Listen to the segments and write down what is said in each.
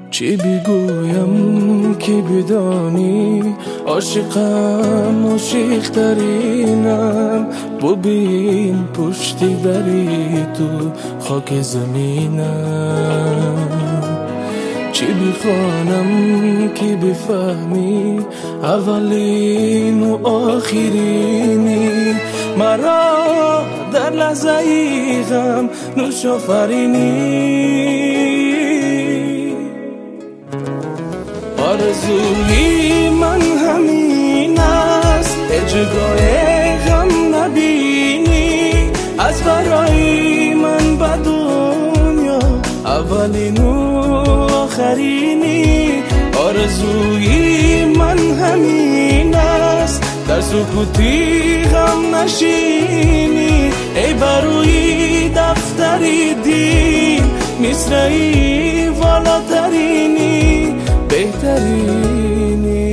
چی بگویم که بدانی عاشقم عاشق ترینم. ببین پشتی دری تو خاک زمینم. چی بخوانم که بفهمی اولین و آخرینی. مرا در لحظه ای غم نوش آفرینی. آرزوی من همین است جگاه غم نبینی. از برای من به دنیا اولین و آخرینی. آرزوی من همین است در سکوتی غم نشینی. ای بروی دفتری دین مصرعی والاترینی بهترینی.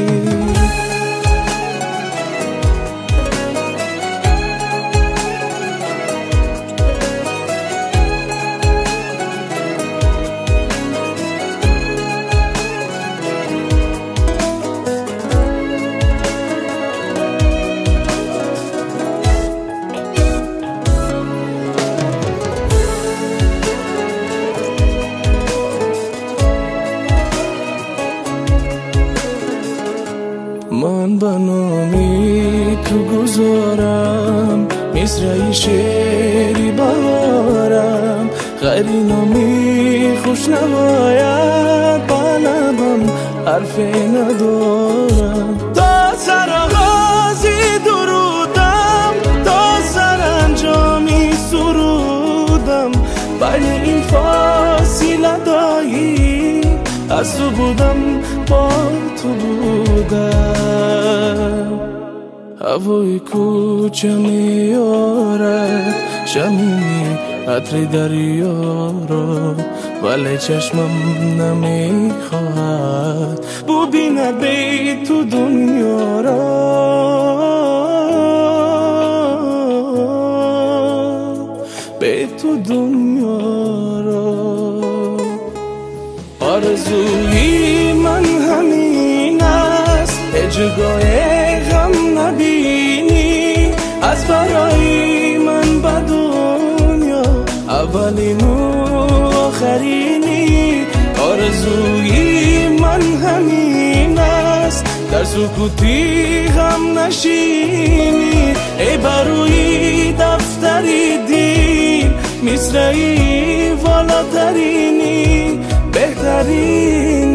من به نامی تو گذارم مصرعی شعری بهارم. غیر نامی خوش نباید به لبم حرفی ندارم. تا سر آغازی درودم تا سر انجامی سرودم. بین این فاصله دایی از تو بودم با تو بودم. هوای کوچه میارد شمیمی عطر دریا را. ولی چشمم نمیخواهد ببیند به تو دنیا را. به تو دنیا را. آرزوی من همین است جگاه غم نبینی. از برای من به دنیا اولین و آخرینی. آرزوی من همین است در سکوتی غم نشینی. ای بروی دفتری دین مصرعی والاترینی بهترین.